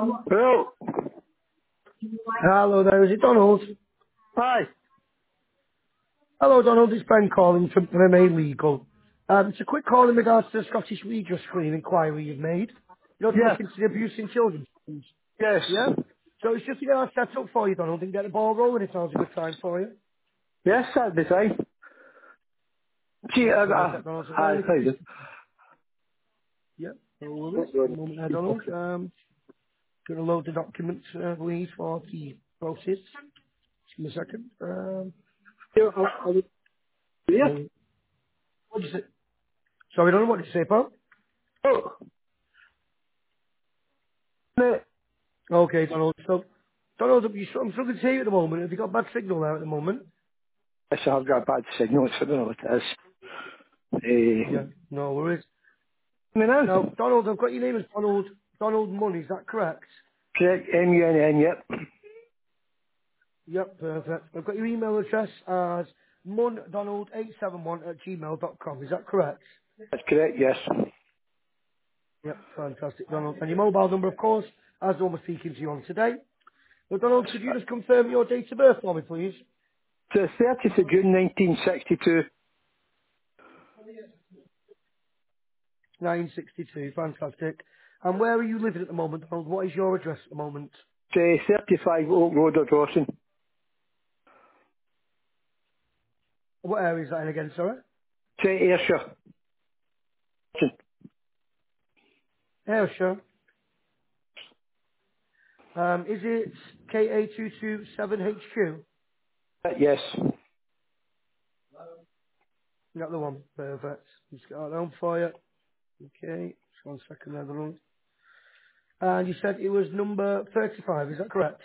Well, Hello there, is it Donald? hi. Hello Donald, it's Ben calling from MMA Legal. It's a quick call in regards to the Scottish Regis screen inquiry you've made. You know, to look Yes, into the abuse in children. yes, Yeah? So it's just to get our set up for you, Donald, and get the ball rolling if now's a good time for you. yes, that'd be fine. See, Yeah, perfect, Donald. So bear hi, with how me you just... doing? Yeah, no worries. What do you One want? moment there, Keep Donald. talking. Gonna load the documents we need for the process. Just give me a second. Yeah, yeah. So, what did you say? Sorry, Donald, what did you say, Paul? Oh, no. Okay, Donald. So, Donald, I'm struggling to hear you at the moment. Have you got bad signal there at the moment? Yes, I've got a bad signal, so I don't know what it is. Yeah, no worries. Me now? Now, Donald, I've got your name as Donald Munn, is that correct? Correct, M-U-N-N, yep. Yep, perfect. I've got your email address as mundonald871 at gmail.com, is that correct? That's correct, yes. Yep, fantastic, Donald. And your mobile number, of course, as the one we're speaking to you on today. Now, Donald, could you just confirm your date of birth for me, please? The 30th of June 1962, 962, fantastic. And where are you living at the moment, Donald? What is your address at the moment? 35 Oak Road, Dawson. What area is that in again, sorry? Ayrshire. Ayrshire. Is it KA227HQ? Yes. You got the one. Perfect. Just get that down for you. Okay. Just 1 second there, the wrong. And you said it was number 35, is that correct?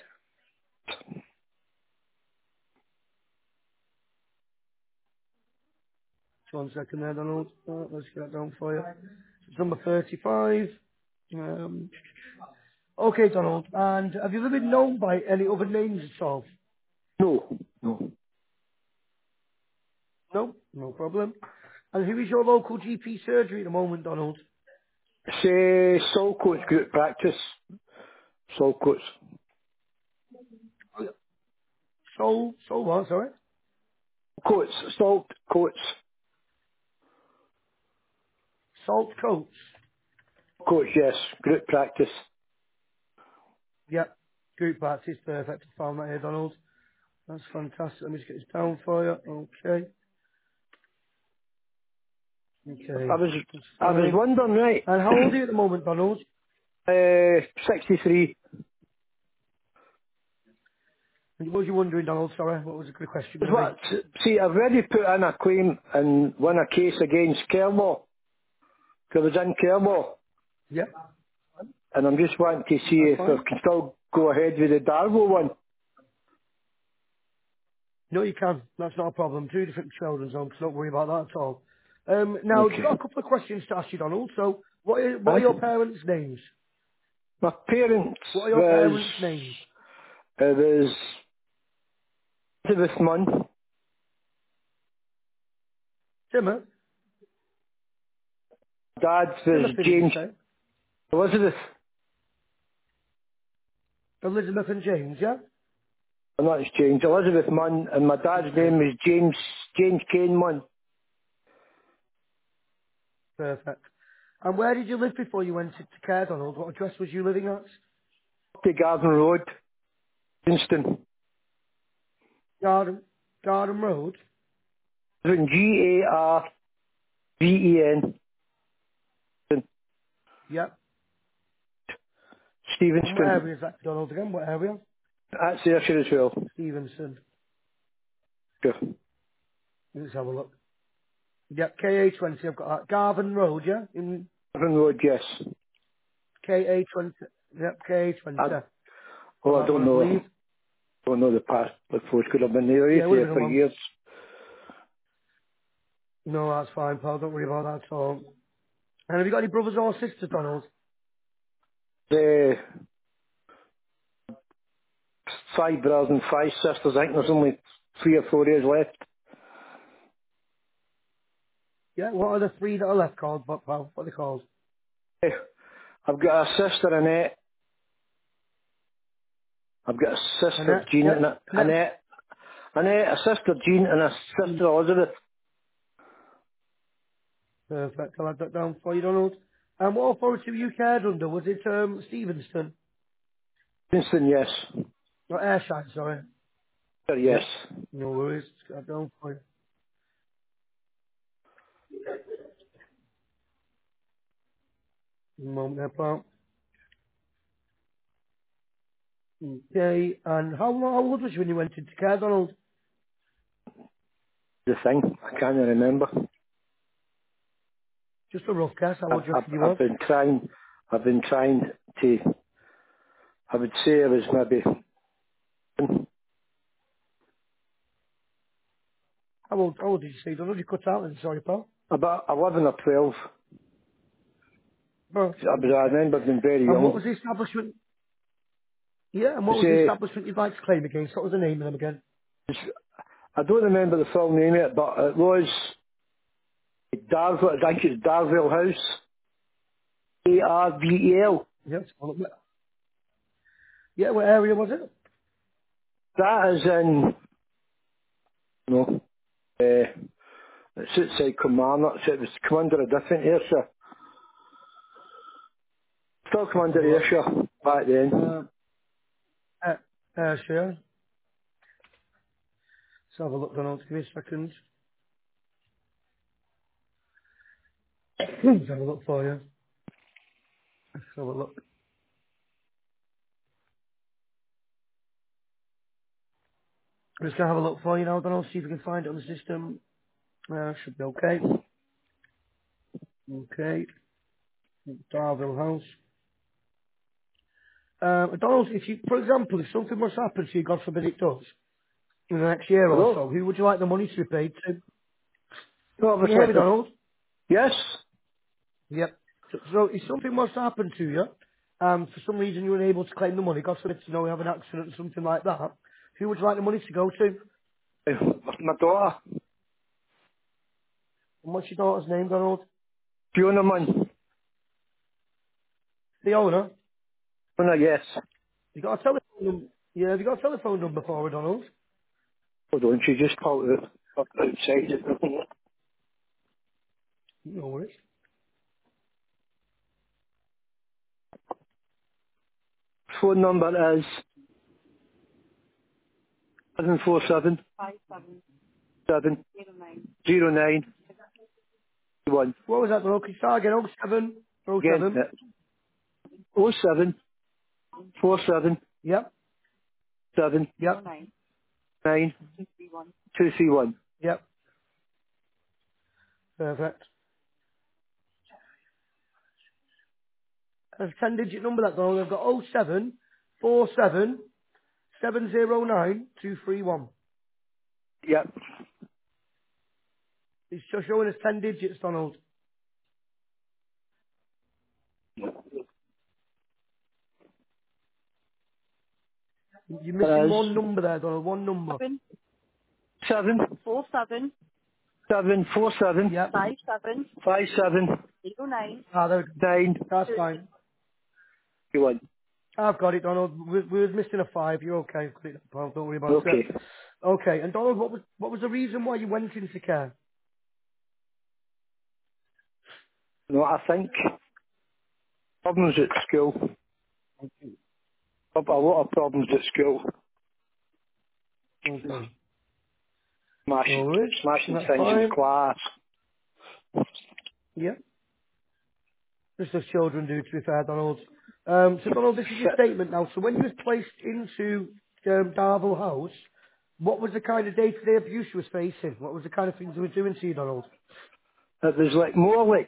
Just 1 second there, Donald. Let's get that down for you. It's number 35. Um, okay, Donald. And have you ever been known by any other names at all? No, no. No? No problem. And who is your local GP surgery at the moment, Donald? Say, Saltcoats Group Practice. Saltcoats. Soul what, sorry? Coats, Salt Coats. Salt Coats. Coach, yes. Group practice. Yep. Group practice, perfect. Found that here, Donald. That's fantastic. Let me just get this down for you. Okay. I Okay. was, That's I was fine. wondering, right, And how old are you at the moment, Donald? 63. And what was you wondering, Donald? Sorry, what was the question Is going to be? what, see, I've already put in a claim and won a case against Kerlaw, because I was in Kerlaw, Yep. and I'm just wanting to see That's if I fine. can still go ahead with the Darvo one. No, you can. That's not a problem. Two different children's homes. Don't worry about that at all. Now, just Okay. got a couple of questions to ask you, Donald. So, what are Aye. your parents' names? My parents What are your was, parents' names? it was Elizabeth Munn. Timothy? Dad's was Timothy, did you James say? Elizabeth. Elizabeth and James, yeah? I'm not James. Elizabeth Munn, and my dad's Okay. name is James Kane Munn. Perfect. And where did you live before you went to care, Donald? What address was you living at? The Garden Road, Winston. Garden, Garden Road? Garven, Yep. And what Stevenston. area is that, Donald, again? What area? That's Ayrshire as well. Stevenson. Sure. Let's have a look. Yep, KA20, I've got that. Garden Road, yeah? In Garden Road, yes. KA20. Yep, I, KA20. Got well, I that one, I believe. don't know the past, the postcode. I've been there Yeah, it would have been a for month. years. No, that's fine, pal. Don't worry about that at all. And have you got any brothers or sisters, Donald? The 5 brothers and 5 sisters. I think there's only 3 or 4 years left. Yeah, what are the three that are left called, pal? What are they called? Eh, I've got a sister Annette, I've got a sister, Annette, Jean, yeah. and a, Annette. Annette, a sister, Jean, and a sister, Elizabeth. Perfect. I'll add that down for you, Donald. And what authority were you cared under? Was it Stevenston? Winston, yes. Or Ayrshire, sorry. Yes. Yep. No worries. Just got that down for you. One moment there, pal. Okay. And how old was you when you went into care, Donald? The thing, I can't remember. Just a rough guess. How I've, old do you I've, reckon you I've was? been trying, I've been trying to, I would say I was maybe How old did you say, Donald? You cut out then. Sorry, pal. about 11 or 12. Bro. I remember being very And what young. was the establishment? Yeah, and To what was the say, establishment you'd like to claim against? What was the name of them again? I don't remember the full name of it, but it was Darville, I think it's Darville House. ARVEL. Yes. Yeah, what area was it? That is in, no, it's outside Kilmarnock, so it was come under a different Ayrshire. Still come Let's have under a look. Ayrshire back then. Uh, sure. Let's have a look, Donald. Give me a second. Let's have a look for you. Let's have a look. I'm just going to have a look for you now, Donald. See if we can find it on the system. Should be okay. Okay. Darville House. Donald, if you, for example, if something must happen to you, God forbid it does, in the next year or Hello? so, who would you like the money to be paid to? No, Can you hear me, obviously. Donald? Yes? Yep. So if something was to happen to you, for some reason you were unable to claim the money, God forbid, you have an accident or something like that, who would you like the money to go to? My daughter, And what's your daughter's name, Donald? Fiona Munn. The owner? Fiona, yes. You got a telephone number? Yeah, have you got a telephone number for her, Donald? Hold on, she just called it up outside. No worries. Phone number is 747 709 What was that, Donald? Can you start again? Oh 07? Oh Again, 07? 07 47 Yep, 7 yep, 9 231. yep. Perfect. That's a 10-digit number, that, Donald. I've got 07 47 709 231. Yep. It's just showing us 10 digits, Donald. You're That missing is one number there, Donald. One number. 7 7 4 7 Yep. 5 7 Ah, there we go. 9 That's fine. 1. I've got it, Donald. We were missing a 5. You're okay. Put it up, pal. Don't worry about it. Okay. Okay. And Donald, what was the reason why you went into care? No, I think problems at school. A lot of problems at school. Okay. No Smashing, worries. smashing That's things in fine. class. Yep. Just as children do, to be fair, Donald. So, Donald, this is your Shit. statement now. So, when you was placed into Darvel House, what was the kind of day-to-day abuse you was facing? What was the kind of things they were doing to you, Donald? It was like more like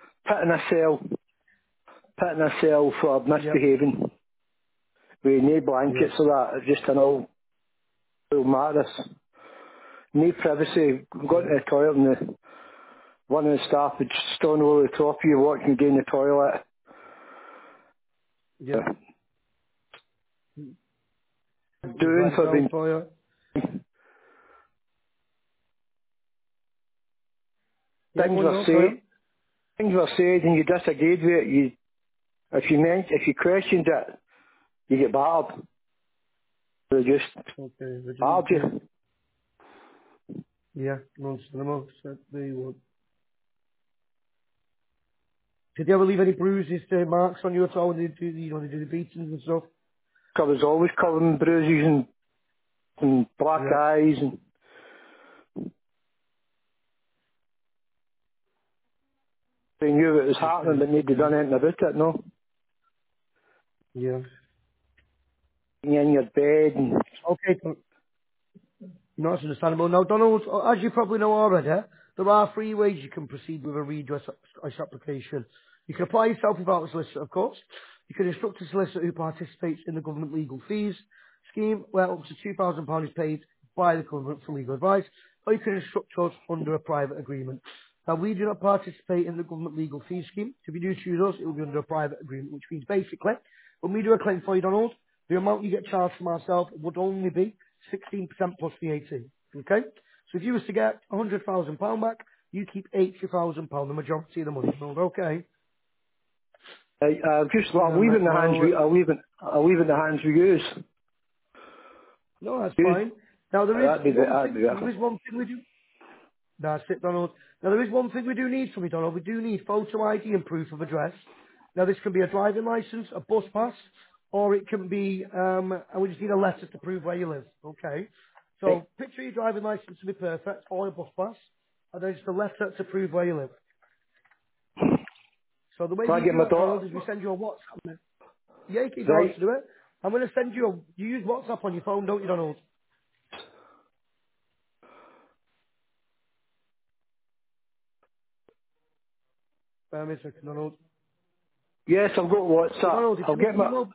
putting a cell for Yep. misbehaving with no Yep. blankets or that. It's just an all mattress. No privacy. Going to Yep. the toilet and one of the staff would stand over the top of you watching you go in the toilet. Yep. Just Doing write it for down being for you. Yep, things one were note for you. said, and you disagreed with it. If you questioned it, you get battered. They just Okay, barred reduced it. you. Yeah, no cinema. Set the one. Did you ever leave any bruises, marks on you at all when they do, they do the beatings and stuff? I was always covered in bruises and black Yeah, eyes, and they knew it was happening, okay, but nobody yeah, done anything about it, no. yeah. You're in your bed, and Okay, no, that's understandable. Now, Donald, as you probably know already, there are three ways you can proceed with a redress application. You can apply yourself without a solicitor, of course. You can instruct a solicitor who participates in the government legal fees scheme, where up to £2,000 is paid by the government for legal advice, or you can instruct us under a private agreement. Now, we do not participate in the government legal fee scheme. So if you do choose us, it will be under a private agreement, which means basically, when we do a claim for you, Donald, the amount you get charged from ourselves would only be 16% plus VAT. Okay? So if you was to get £100,000 back, you keep £80,000, the majority of the money, Donald. Okay? I'll leave it in the hands Now, we, I'll leave it in the hands we use. no, that's Use, fine. Now, that'd be there better. is one thing we do. That's it, Donald. Now, there is one thing we do need from you, Donald. We do need photo ID and proof of address. Now, this can be a driving licence, a bus pass, or it can be, and we just need a letter to prove where you live. Okay? Right. So, picture your driving licence to be perfect, or a bus pass, and then just a letter to prove where you live. So, the way Can I we get do my that, daughter? Donald, is we send you a WhatsApp. Yeah, you can go Right. to do it. I'm going to send you you use WhatsApp on your phone, don't you, Donald? Bear me a second, Donald. Yes, I've got So, WhatsApp. Donald, if I'll you look get at your my, mobile,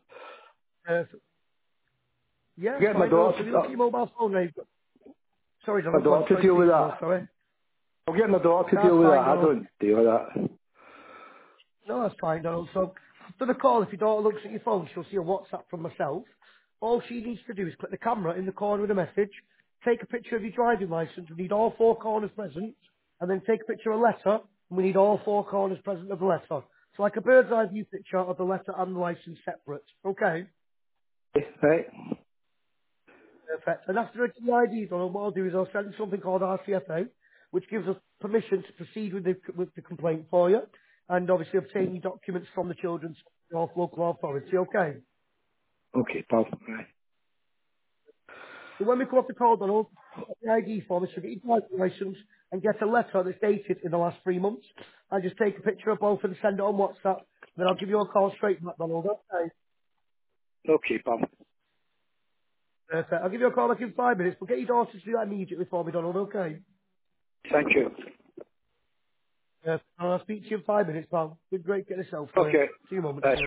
yeah, it's get my fine, Donald. daughter, So if you look at your mobile phone now, sorry, my Donald, go on. daughter to Sorry, deal with speak, Donald, that. sorry. I'll get my daughter to That's deal with that. fine, I Donald. don't deal with that. No, that's fine, Donald. So after the call, if your daughter looks at your phone, she'll see a WhatsApp from myself. All she needs to do is click the camera in the corner of the message, take a picture of your driving license. We need all four corners present, and then take a picture of a letter, and we need all four corners present of the letter. So like a bird's eye view picture of the letter and the license separate. Okay. Right. Perfect. And after it's the ID, Donald, what I'll do is I'll send something called RCFA, which gives us permission to proceed with the complaint for you, and obviously obtain your documents from the children's local authority. Okay. Okay, pal. Right. So when we come off the call, Donald, get the ID form is to get your driving license and get a letter that's dated in the last 3 months. I just take a picture of both and send it on WhatsApp. Then I'll give you a call straight back, Donald. Okay. Okay, pal. Perfect. I'll give you a call back in 5 minutes, but get your daughter to do that immediately for me, Donald. Okay. Thank you. I'll speak to you in 5 minutes, pal. Been great getting this out for you. Okay. See you in a moment. That's